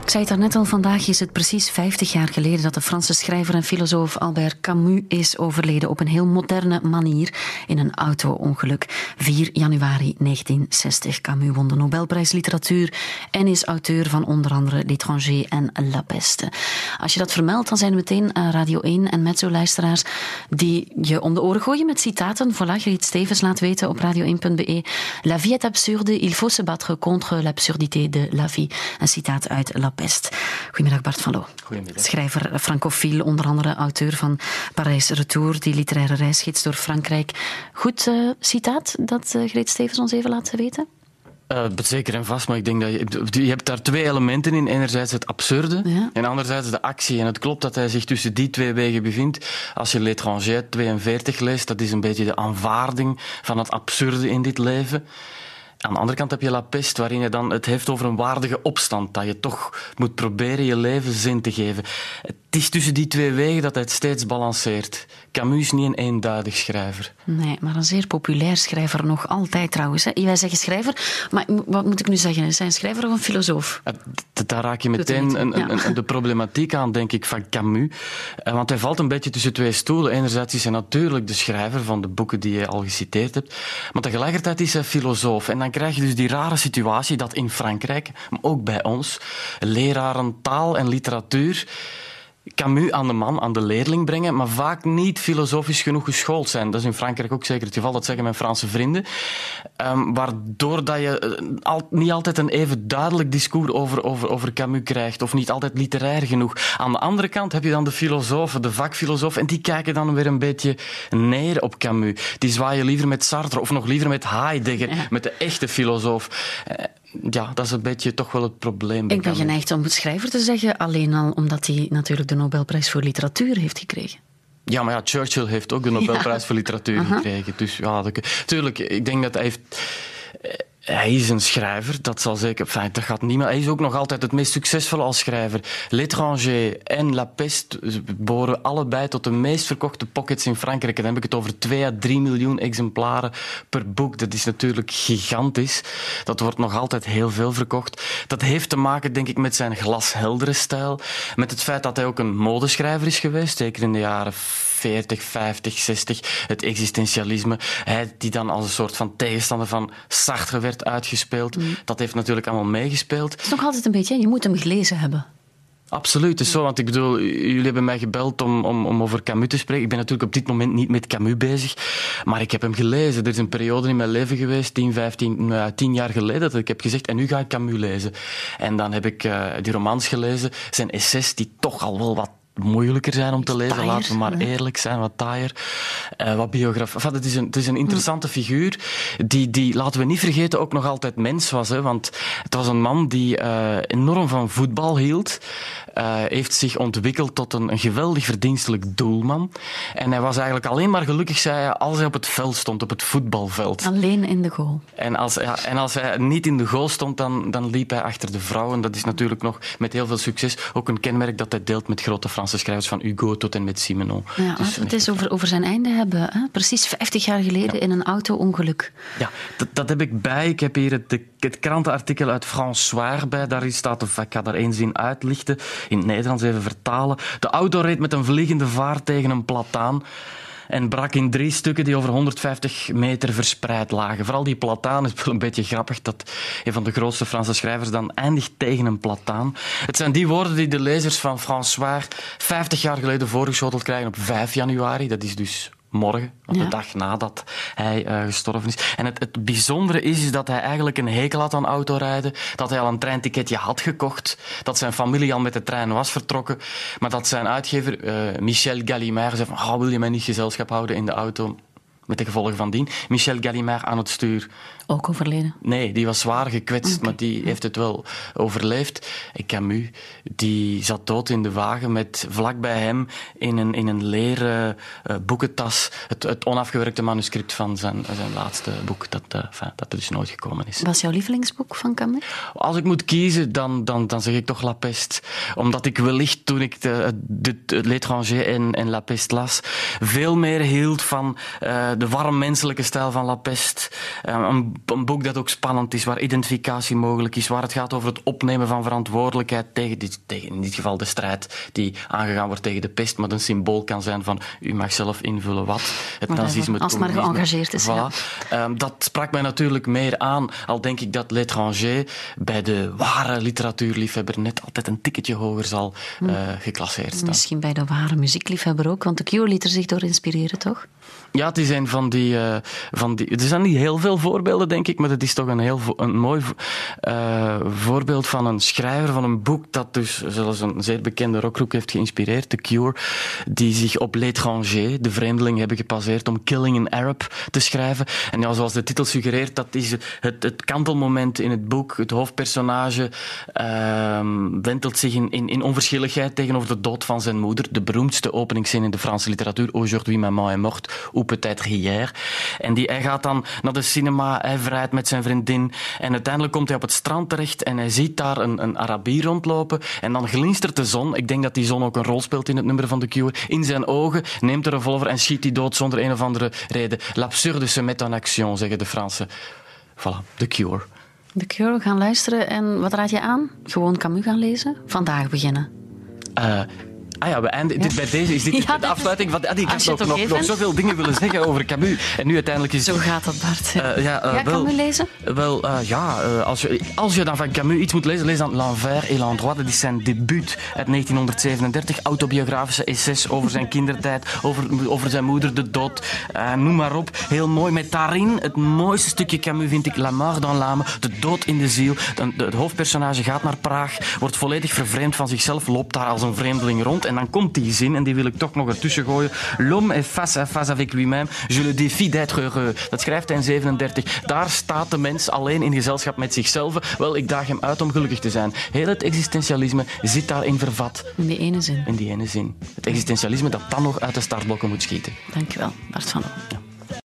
Ik zei het daarnet al, vandaag is het precies 50 jaar geleden dat de Franse schrijver en filosoof Albert Camus is overleden op een heel moderne manier in een auto-ongeluk. 4 januari 1960. Camus won de Nobelprijs Literatuur en is auteur van onder andere L'Étranger en La Peste. Als je dat vermeldt, dan zijn er meteen Radio 1 en Mezzo-luisteraars die je om de oren gooien met citaten. Voilà, Griet Stevens laat weten op radio1.be. La vie est absurde, il faut se battre contre l'absurdité de la vie. Een citaat uit La Peste. Goedemiddag Bart van Loo. Goedemiddag. Schrijver francofiel, onder andere auteur van Parijs Retour, die literaire reisgids door Frankrijk. Goed citaat dat Greet Stevens ons even laat weten? Zeker en vast, maar ik denk dat je hebt daar 2 elementen in. Enerzijds het absurde en anderzijds de actie. En het klopt dat hij zich tussen die 2 wegen bevindt. Als je L'Étranger 42 leest, dat is een beetje de aanvaarding van het absurde in dit leven. Aan de andere kant heb je La Peste, waarin je dan het heeft over een waardige opstand. Dat je toch moet proberen je leven zin te geven. Het is tussen die 2 wegen dat hij het steeds balanceert. Camus is niet een eenduidig schrijver. Nee, maar een zeer populair schrijver nog altijd trouwens. Hè. Wij zeggen schrijver, maar wat moet ik nu zeggen? Is hij een schrijver of een filosoof? Daar raak je meteen de problematiek aan, denk ik, van Camus. Want hij valt een beetje tussen 2 stoelen. Enerzijds is hij natuurlijk de schrijver van de boeken die je al geciteerd hebt. Maar tegelijkertijd is hij filosoof. En dan krijg je dus die rare situatie dat in Frankrijk, maar ook bij ons, leraren taal en literatuur Camus aan de man, aan de leerling brengen, maar vaak niet filosofisch genoeg geschoold zijn. Dat is in Frankrijk ook zeker het geval, dat zeggen mijn Franse vrienden. Waardoor dat je niet altijd een even duidelijk discours over Camus krijgt, of niet altijd literair genoeg. Aan de andere kant heb je dan de filosofen, de vakfilosofen, en die kijken dan weer een beetje neer op Camus. Die zwaaien liever met Sartre, of nog liever met Heidegger, met de echte filosoof. Ja, dat is een beetje toch wel het probleem. Ik ben geneigd om het schrijver te zeggen, alleen al omdat hij natuurlijk de Nobelprijs voor literatuur heeft gekregen. Ja, maar Churchill heeft ook de Nobelprijs voor literatuur gekregen. Dus ja, tuurlijk, ik denk dat hij heeft... Hij is een schrijver, dat zal zeker... dat gaat niemand... Hij is ook nog altijd het meest succesvolle als schrijver. L'Étranger en La Peste behoren allebei tot de meest verkochte pockets in Frankrijk. En dan heb ik het over 2 à 3 miljoen exemplaren per boek. Dat is natuurlijk gigantisch. Dat wordt nog altijd heel veel verkocht. Dat heeft te maken, denk ik, met zijn glasheldere stijl. Met het feit dat hij ook een modeschrijver is geweest, zeker in de jaren 40, 50, 60. Het existentialisme. Hij die dan als een soort van tegenstander van Sartre werd uitgespeeld. Dat heeft natuurlijk allemaal meegespeeld. Het is nog altijd een beetje, je moet hem gelezen hebben. Absoluut, het is zo. Want ik bedoel, jullie hebben mij gebeld om over Camus te spreken. Ik ben natuurlijk op dit moment niet met Camus bezig, maar ik heb hem gelezen. Er is een periode in mijn leven geweest, 10 jaar geleden, dat ik heb gezegd, en nu ga ik Camus lezen. En dan heb ik die romans gelezen, zijn essays die toch al wel wat moeilijker zijn om te lezen, taaier, laten we maar eerlijk zijn, wat taaier, wat biografie. Enfin, het is een interessante figuur die, laten we niet vergeten, ook nog altijd mens was. Hè, want het was een man die enorm van voetbal hield, heeft zich ontwikkeld tot een geweldig verdienstelijk doelman. En hij was eigenlijk alleen maar gelukkig, zei hij, als hij op het veld stond, op het voetbalveld. Alleen in de goal. En als hij niet in de goal stond, dan liep hij achter de vrouwen. Dat is natuurlijk nog met heel veel succes ook een kenmerk dat hij deelt met grote Franse schrijvers, van Hugo tot en met Simenon. Ja, dus het is over zijn einde hebben. Hè? Precies 50 jaar geleden in een auto-ongeluk. Ja, dat heb ik bij. Ik heb hier het krantenartikel uit François bij. Daar staat, of ik ga daar 1 zin uitlichten, in het Nederlands even vertalen. De auto reed met een vliegende vaart tegen een plataan en brak in 3 stukken die over 150 meter verspreid lagen. Vooral die plataan is wel een beetje grappig, dat een van de grootste Franse schrijvers dan eindigt tegen een plataan. Het zijn die woorden die de lezers van François 50 jaar geleden voorgeschoteld krijgen op 5 januari. Dat is dus morgen, de dag nadat hij gestorven is. En het bijzondere is dat hij eigenlijk een hekel had aan autorijden, dat hij al een treinticketje had gekocht, dat zijn familie al met de trein was vertrokken, maar dat zijn uitgever, Michel Gallimard, zei van, wil je mij niet gezelschap houden in de auto? Met de gevolgen van dien. Michel Gallimard aan het stuur. Ook overleden? Nee, die was zwaar gekwetst, maar die heeft het wel overleefd. En Camus, die zat dood in de wagen met vlakbij hem in een leren boekentas het onafgewerkte manuscript van zijn laatste boek, dat er dus nooit gekomen is. Was jouw lievelingsboek van Camus? Als ik moet kiezen, dan zeg ik toch La Peste. Omdat ik wellicht, toen ik L'Étranger en La Peste las, veel meer hield van de warm menselijke stijl van La Peste. Een boek dat ook spannend is, waar identificatie mogelijk is, waar het gaat over het opnemen van verantwoordelijkheid tegen in dit geval de strijd die aangegaan wordt tegen de pest, maar een symbool kan zijn van u mag zelf invullen wat. Het nazisme, als het maar geëngageerd is. Voilà. Ja. Dat sprak mij natuurlijk meer aan, al denk ik dat L'Étranger bij de ware literatuurliefhebber net altijd een tikketje hoger zal geclasseerd staan. Misschien bij de ware muziekliefhebber ook, want The Cure liet er zich door inspireren, toch? Ja, het is een van die... Er zijn niet heel veel voorbeelden, denk ik, maar het is toch een mooi voorbeeld van een schrijver van een boek dat dus zelfs een zeer bekende rockgroep heeft geïnspireerd, The Cure, die zich op L'Étranger, de vreemdeling, hebben gepasseerd om Killing an Arab te schrijven. En ja, zoals de titel suggereert, dat is het kantelmoment in het boek. Het hoofdpersonage wentelt zich in onverschilligheid tegenover de dood van zijn moeder. De beroemdste openingszin in de Franse literatuur. Aujourd'hui maman est morte, ou peut-être hier. En hij gaat dan naar de cinema, hij vrijt met zijn vriendin en uiteindelijk komt hij op het strand terecht en hij ziet daar een Arabier rondlopen en dan glinstert de zon. Ik denk dat die zon ook een rol speelt in het nummer van The Cure. In zijn ogen, neemt de revolver en schiet die dood zonder een of andere reden. L'absurde se met en action, zeggen de Fransen. Voilà, The Cure. The Cure, we gaan luisteren. En wat raad je aan? Gewoon Camus gaan lezen? Vandaag beginnen. Bij deze is dit de afsluiting van... Ik had nog zoveel dingen willen zeggen over Camus. En nu uiteindelijk is... Zo gaat dat, Bart. Camus lezen? Als je dan van Camus iets moet lezen, lees dan L'Envers et l'Endroit. Dat is zijn debuut uit 1937. Autobiografische essays over zijn kindertijd, over zijn moeder, de dood. Noem maar op. Heel mooi. Met daarin het mooiste stukje Camus vind ik La mort dans l'âme, de dood in de ziel. Het hoofdpersonage gaat naar Praag, wordt volledig vervreemd van zichzelf, loopt daar als een vreemdeling rond. En dan komt die zin, en die wil ik toch nog ertussen gooien. L'homme est face à face avec lui-même. Je le défie d'être heureux. Dat schrijft hij in 37. Daar staat de mens alleen in gezelschap met zichzelf. Wel, ik daag hem uit om gelukkig te zijn. Heel het existentialisme zit daarin vervat. In die ene zin. In die ene zin. Het existentialisme dat dan nog uit de startblokken moet schieten. Dankjewel, Bart van Loo. Ja.